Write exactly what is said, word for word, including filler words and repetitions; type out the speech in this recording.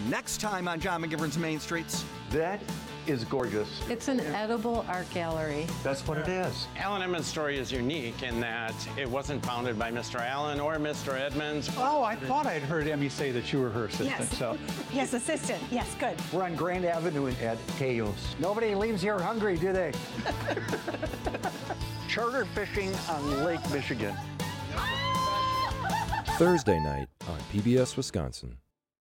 Next time on John McGivern's Main Streets. That is gorgeous. It's an edible art gallery. That's what it is. Alan Edmonds' story is unique in that it wasn't founded by Mister Allen or Mister Edmonds. Oh, I thought I'd heard Emmy say that you were her assistant. Yes. So Yes, assistant. Yes, good. We're on Grand Avenue at Teos. Nobody leaves here hungry, do they? Charter fishing on Lake Michigan. Thursday night on P B S Wisconsin.